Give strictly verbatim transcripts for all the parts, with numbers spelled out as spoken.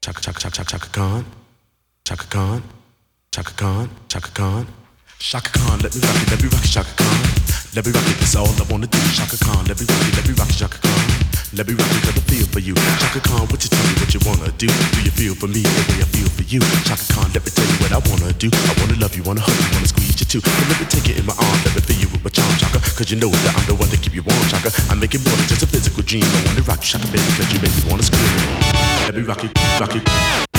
Chaka Chaka Chaka Chaka Chaka Khan, Chaka Khan, Chaka Khan, Chaka Khan, Chaka Khan. Let me rock it, let me rock it, Chaka Khan. Let me rock it, that's all I wanna do. Chaka Khan, let me rock it, let me rock it, Chaka Khan. Let me rock it, got the feel for you. Chaka Khan, would you tell me what you wanna do? Do you feel for me the way I feel for you? Chaka Khan, let me tell you what I wanna do. I wanna love you, wanna hug you, wanna squeeze you too. And let me take it in my arms, let me feel you with my charm, Chaka. Cause you know that I'm the one to keep you warm, Chaka. I make it more than just a physical dream. I wanna rock you, Chaka, baby, cause you make me wanna scream. Let me rock it, rock it.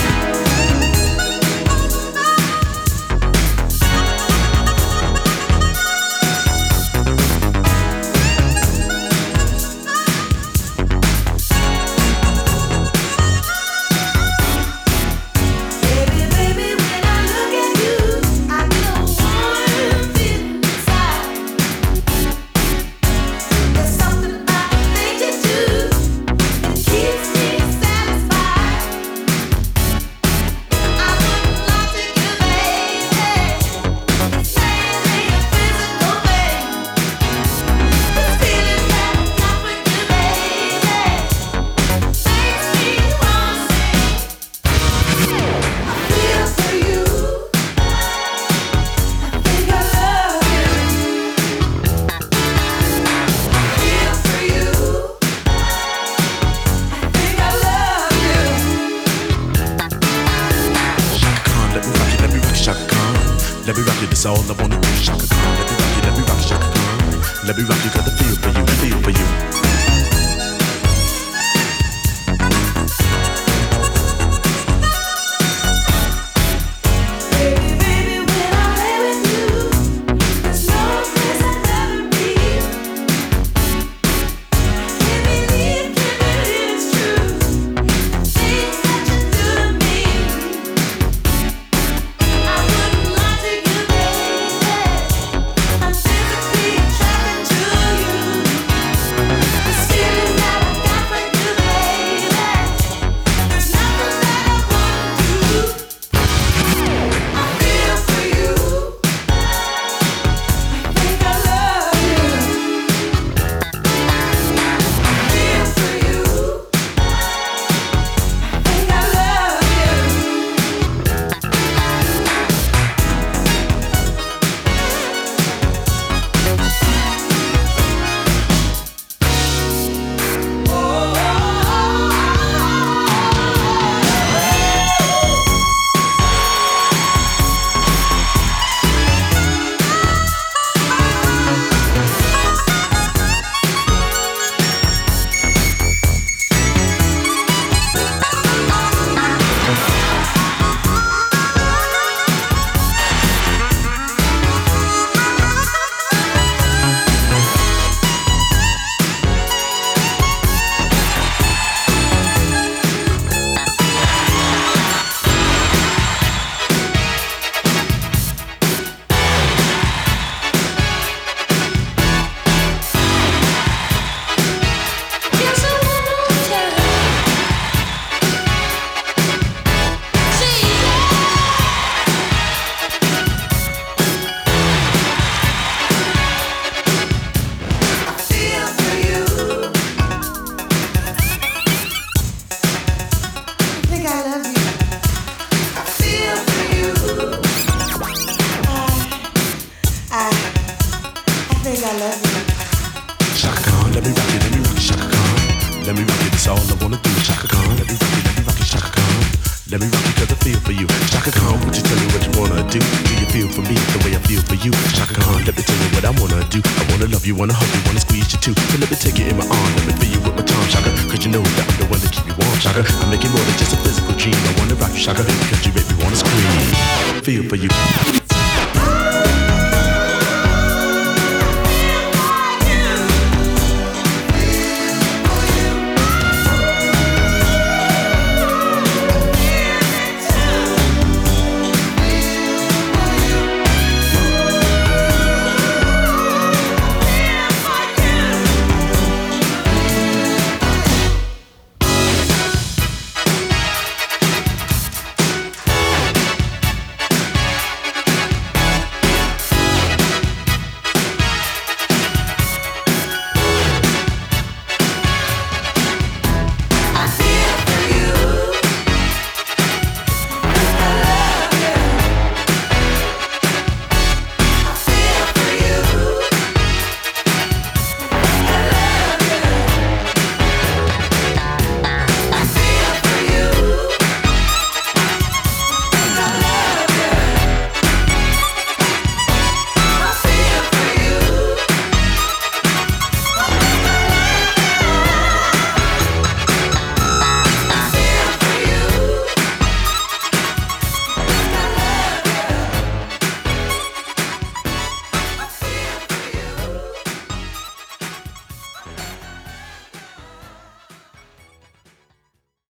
Let me rock it, that's all I wanna do. Chaka Khan, let me rock it, let me rock it, Chaka Khan. Let me rock it, got the feel for you, feel for you. Chaka Khan, let me rock it, let me rock it, Chaka Khan. Let me rock it, that's all I wanna do. Chaka Khan, let me rock it, let me rock it, Chaka Khan. Let me rock it, cause I feel for you. Chaka Khan, would you tell me what you wanna do? Do you feel for me the way I feel for you? Chaka Khan, let me tell you what I wanna do. I wanna love you, wanna hug you, wanna squeeze you too. So let me take it in my arm, let me feel you with my charm, Chaka. Cause you know that I'm the one to keep you warm, Chaka. I make it more than just a physical dream. I wanna rock you, Chaka, cause you make me wanna scream. Feel for you.